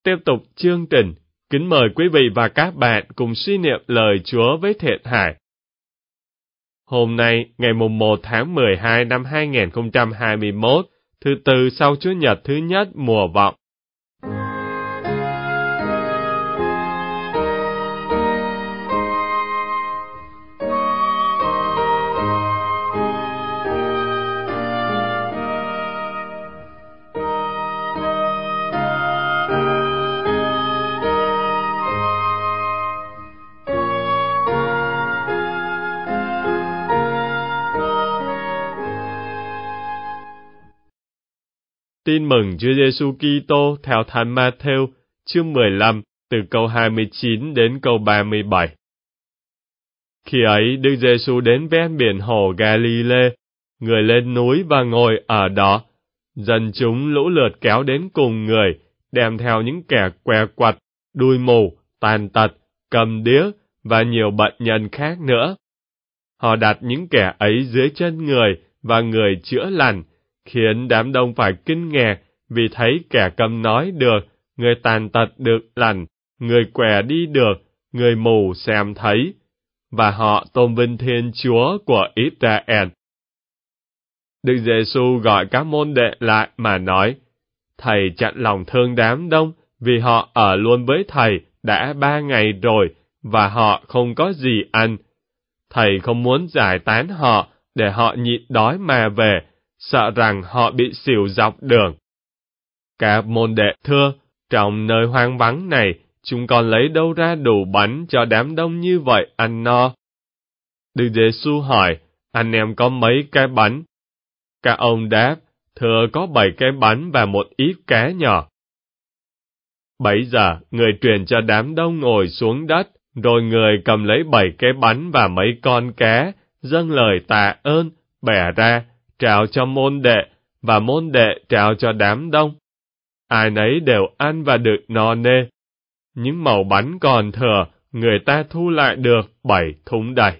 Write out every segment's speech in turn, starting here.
Tiếp tục chương trình, kính mời quý vị và các bạn cùng suy niệm lời Chúa với Thiện Hải. Hôm nay, ngày 1 tháng 12 năm 2021, thứ Tư sau Chúa Nhật thứ nhất mùa vọng. Tin mừng Chúa Giêsu Kitô theo Thánh Ma-thêu, chương 15, từ câu 29 đến câu 37. Khi ấy, Đức Giêsu đến ven biển hồ Ga-li-lê, người lên núi và ngồi ở đó. Dân chúng lũ lượt kéo đến cùng người, đem theo những kẻ què quặt, đuôi mù, tàn tật, cầm điếc và nhiều bệnh nhân khác nữa. Họ đặt những kẻ ấy dưới chân người và người chữa lành, khiến đám đông phải kinh ngạc vì thấy kẻ câm nói được, người tàn tật được lành, người què đi được, người mù xem thấy, và họ tôn vinh Thiên Chúa của Israel. Đức Giêsu gọi các môn đệ lại mà nói, Thầy chặn lòng thương đám đông vì họ ở luôn với Thầy đã 3 ngày rồi và họ không có gì ăn. Thầy không muốn giải tán họ để họ nhịn đói mà về, sợ rằng họ bị xỉu dọc đường. Các môn đệ thưa, trong nơi hoang vắng này, chúng còn lấy đâu ra đủ bánh cho đám đông như vậy ăn no? Đức Giêsu hỏi, anh em có mấy cái bánh? Các ông đáp, thưa có 7 cái bánh và một ít cá nhỏ. Bấy giờ, người truyền cho đám đông ngồi xuống đất, rồi người cầm lấy 7 cái bánh và mấy con cá, dâng lời tạ ơn, bẻ ra, trao cho môn đệ, và môn đệ trao cho đám đông. Ai nấy đều ăn và được no nê. Những mẩu bánh còn thừa, người ta thu lại được 7 thúng đầy.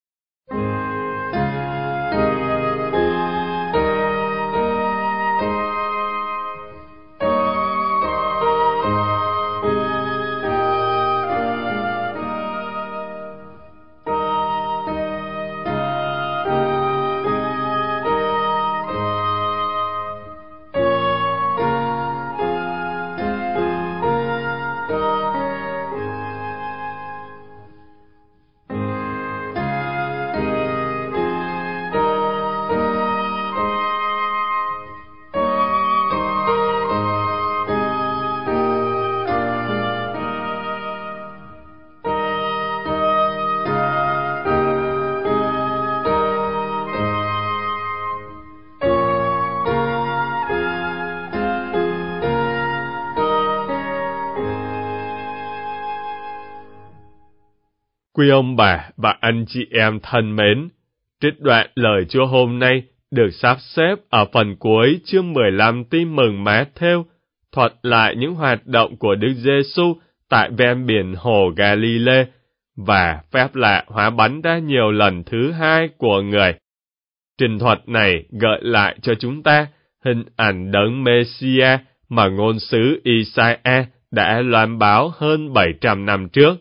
Quý ông bà và anh chị em thân mến, trích đoạn lời Chúa hôm nay được sắp xếp ở phần cuối chương 15 Tin mừng Ma-thêu, thuật lại những hoạt động của Đức Giêsu tại ven biển hồ Ga-li-lê và phép lạ hóa bánh ra nhiều lần thứ hai của người. Trình thuật này gợi lại cho chúng ta hình ảnh đấng Mê-si-a mà ngôn sứ I-sai-a đã loan báo hơn 700 năm trước.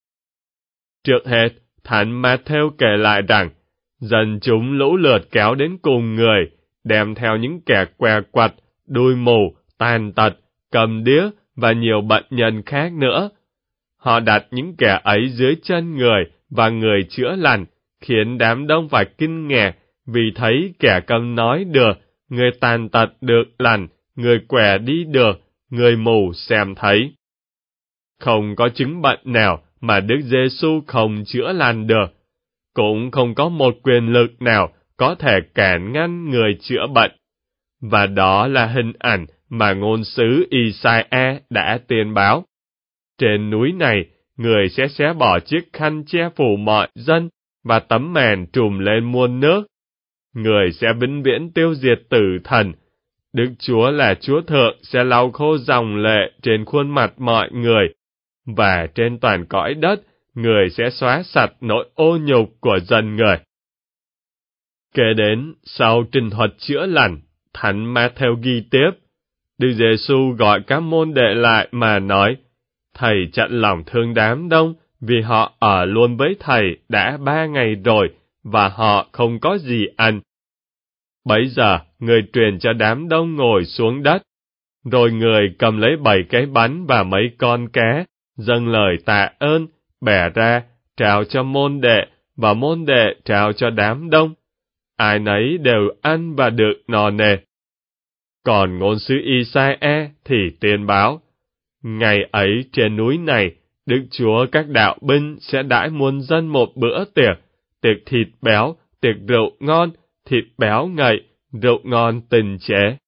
Trước hết, Thánh Ma-thêu kể lại rằng, dân chúng lũ lượt kéo đến cùng người, đem theo những kẻ què quặt, đuôi mù, tàn tật, cầm điếc và nhiều bệnh nhân khác nữa. Họ đặt những kẻ ấy dưới chân người và người chữa lành, khiến đám đông phải kinh ngạc vì thấy kẻ câm nói được, người tàn tật được lành, người què đi được, người mù xem thấy. Không có chứng bệnh nào mà Đức Giêsu không chữa lành được, cũng không có một quyền lực nào có thể cản ngăn người chữa bệnh. Và đó là hình ảnh mà ngôn sứ I-sai-a đã tiên báo. Trên núi này, người sẽ xé bỏ chiếc khăn che phủ mọi dân và tấm màn trùm lên muôn nước. Người sẽ vĩnh viễn tiêu diệt tử thần. Đức Chúa là Chúa Thượng sẽ lau khô dòng lệ trên khuôn mặt mọi người, và trên toàn cõi đất, người sẽ xóa sạch nỗi ô nhục của dân người. Kế đến, sau trình thuật chữa lành, Thánh Ma-thêu ghi tiếp, Đức Giêsu gọi các môn đệ lại mà nói, Thầy chặn lòng thương đám đông, vì họ ở luôn với Thầy đã 3 ngày rồi, và họ không có gì ăn. Bấy giờ, người truyền cho đám đông ngồi xuống đất, rồi người cầm lấy 7 cái bánh và mấy con cá, dâng lời tạ ơn, bẻ ra, trao cho môn đệ, và môn đệ trao cho đám đông. Ai nấy đều ăn và được no nê. Còn ngôn sứ Isaiah thì tiên báo, ngày ấy trên núi này, Đức Chúa các đạo binh sẽ đãi muôn dân một bữa tiệc, tiệc thịt béo, tiệc rượu ngon, thịt béo ngậy, rượu ngon tình chế.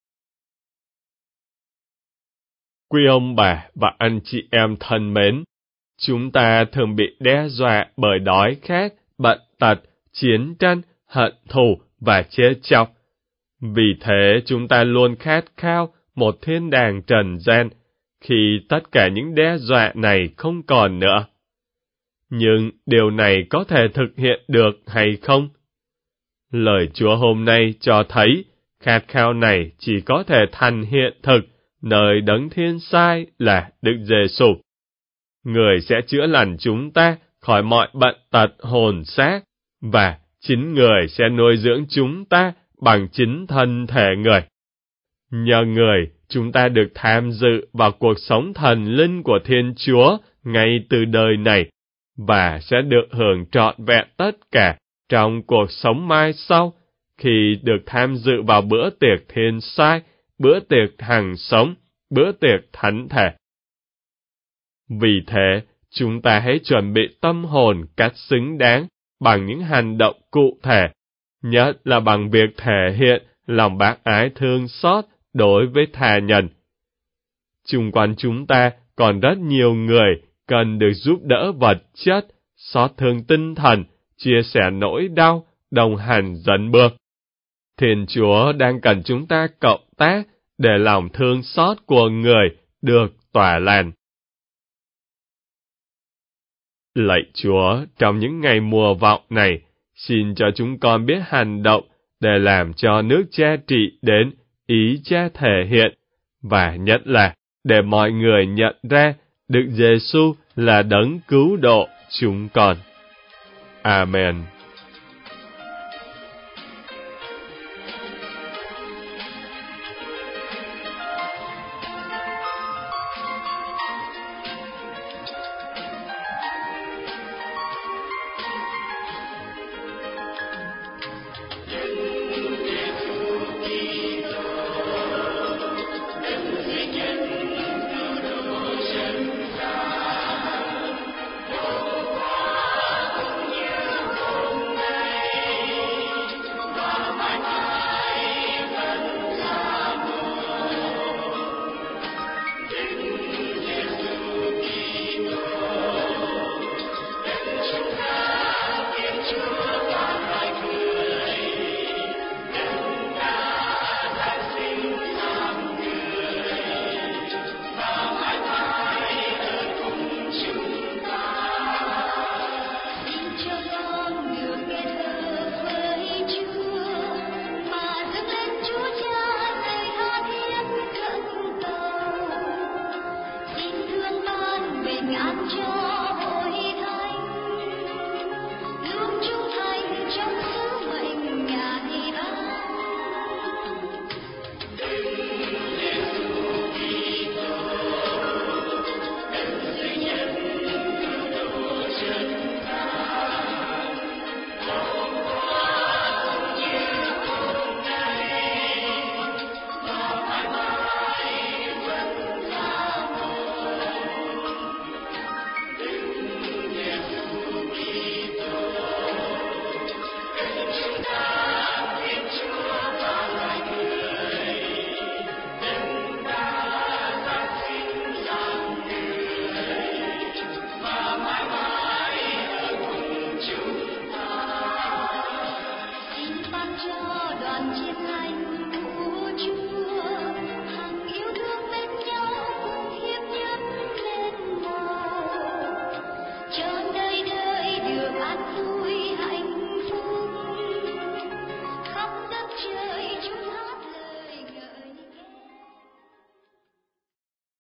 Quý ông bà và anh chị em thân mến, chúng ta thường bị đe dọa bởi đói khát, bệnh tật, chiến tranh, hận thù và chế chọc. Vì thế chúng ta luôn khát khao một thiên đàng trần gian, khi tất cả những đe dọa này không còn nữa. Nhưng điều này có thể thực hiện được hay không? Lời Chúa hôm nay cho thấy, khát khao này chỉ có thể thành hiện thực nơi đấng thiên sai là Đức Giêsu. Người sẽ chữa lành chúng ta khỏi mọi bệnh tật hồn xác, và chính Người sẽ nuôi dưỡng chúng ta bằng chính thân thể Người. Nhờ Người, chúng ta được tham dự vào cuộc sống thần linh của Thiên Chúa ngay từ đời này, và sẽ được hưởng trọn vẹn tất cả trong cuộc sống mai sau, khi được tham dự vào bữa tiệc thiên sai, bữa tiệc hằng sống, bữa tiệc thánh thể. Vì thế, chúng ta hãy chuẩn bị tâm hồn cách xứng đáng bằng những hành động cụ thể, nhất là bằng việc thể hiện lòng bác ái thương xót đối với tha nhân. Xung quanh chúng ta còn rất nhiều người cần được giúp đỡ vật chất, xót thương tinh thần, chia sẻ nỗi đau, đồng hành dẫn bước. Thiên Chúa đang cần chúng ta cộng tác để lòng thương xót của người được tỏa lan. Lạy Chúa, trong những ngày mùa vọng này, xin cho chúng con biết hành động để làm cho nước Cha trị đến ý Cha thể hiện, và nhất là để mọi người nhận ra Đức Giêsu là đấng cứu độ chúng con. Amen. Ngàn